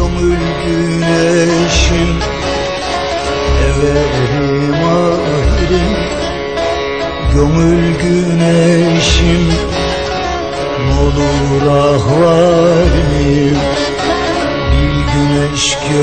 Gönül güneşim, everim ahirim. Gönül güneşim, n'olur ahvalim. Bil güneş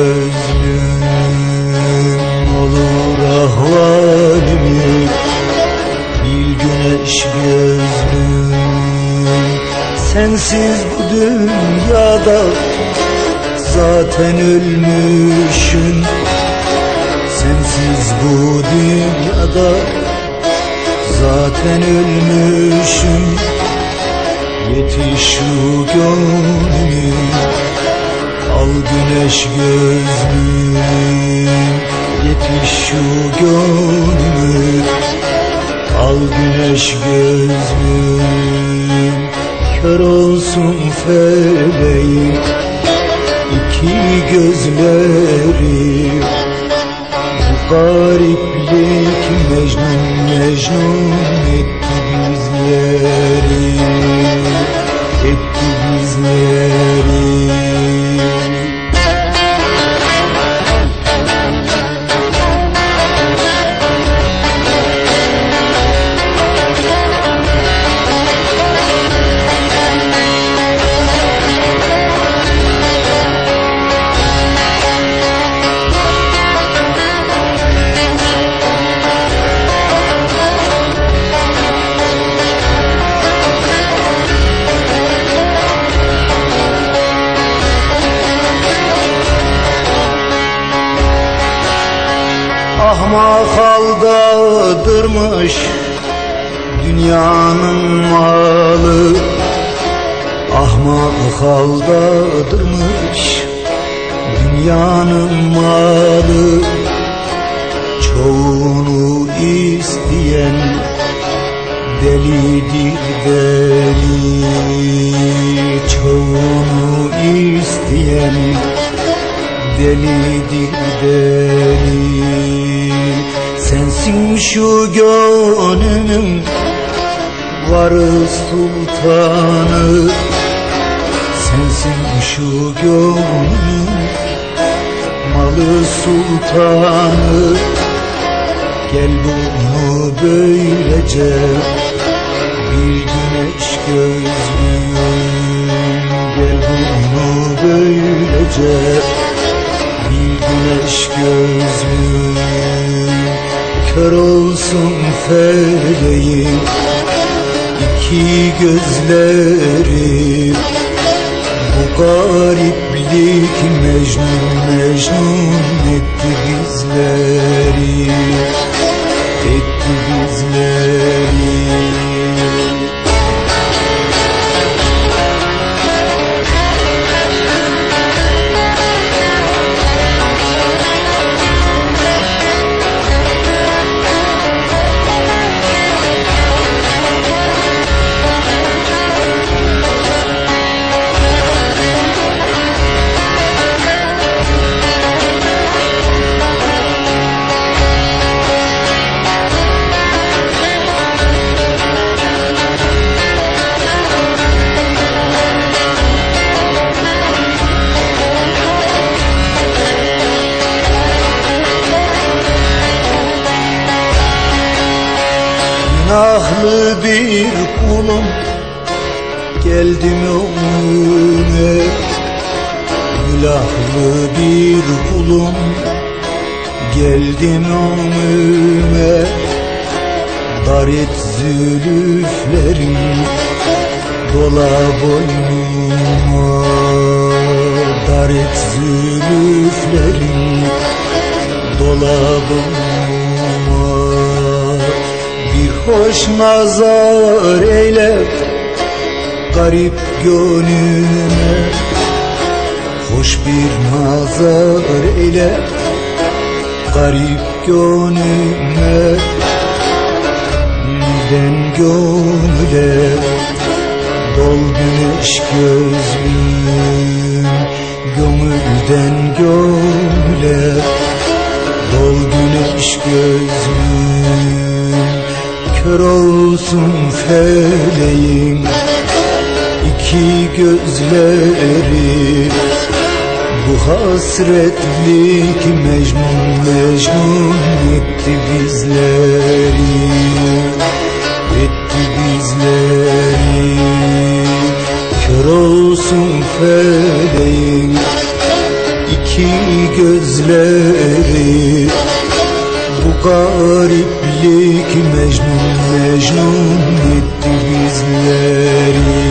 gözlüm, n'olur ahvalimi. Bil güneş gözlüm. Sensiz bu dünyada zaten ölmüşüm. Sensiz bu dünyada zaten ölmüşüm. Yetiş şu gönlüm, al güneş gözlüm. Yetiş şu gönlüm, al güneş gözlüm. Kör olsun feleğim iki gözleri. Bu gariplik Mecnun Mecnun etti bizleri, etti bizleri. Ahmak aldadırmış dünyanın malı. Ahmak aldadırmış dünyanın malı. Çoğunu isteyen delidir deli. Çoğunu isteyen delidir deli. Sensin şu gönlümün varı sultanı. Sensin şu gönlümün malı sultanı. Gel bunu böylece bir güneş gözlüm. Gel bunu böylece bir güneş gözlüm. Kör olsun feleğim iki gözleri. Bu gariplik Mecnun Mecnun etti bizleri, etti bizleri. Günahlı bir kulum geldim önüne. Günahlı bir kulum geldim önüme. Dar et zülüflerim dola boynuma. Dar et zülüflerim dola boynuma. Bir hoş nazar eyle garip gönlüme. Hoş bir nazar eyle garip gönlüme. Gönülden gönüle dol güneş gözlüm. Gönülden gönüle dol güneş gözlüm. Kör olsun feleğim iki gözleri. Bu hasretlik Mecnun Mecnun etti bizleri, etti bizleri. Kör olsun feleğin iki gözleri, bu gariplik Mecnun Mecnun etti bizleri.